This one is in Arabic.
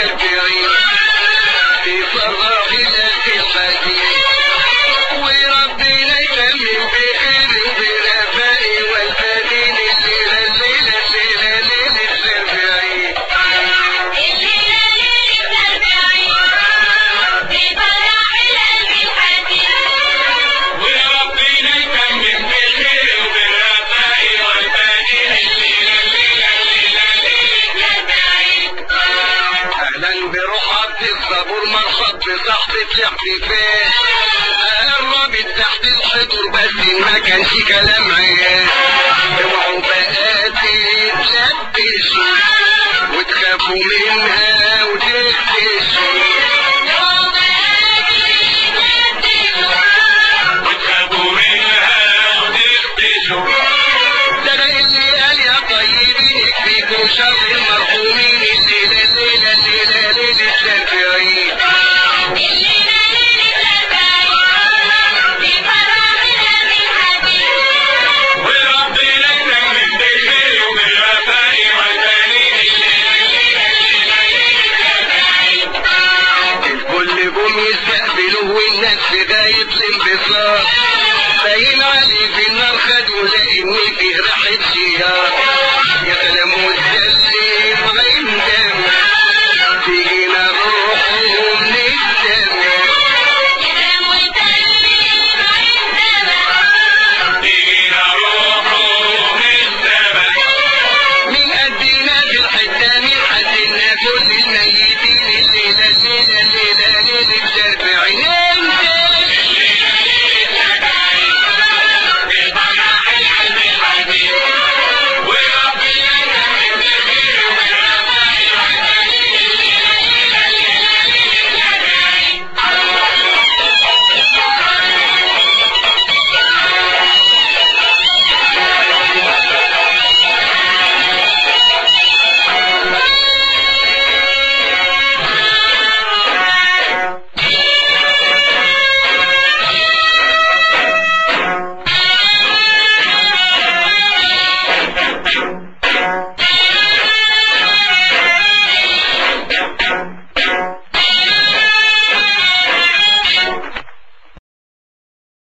السبعين في فرح الألف الحديد وربنا يتمم بخير وبرفاء والبدين الليلة الليلة الليلة ليلة السبعين الصبور مرحب بصحبة الاحتفال قربت تحت الحضور بس ما كانش كلام عيال اوعوا بقى تتلبسوا وتخافوا منها وتختشوا ده اللي قال يا طيبين يكفيكم شر المرحومين الليلة الليلة الليلة ليلة السبعين الكل جم يستقبلوه والناس في غاية الانبساط باين عليه في النار خدوا لان فيه راحة شياط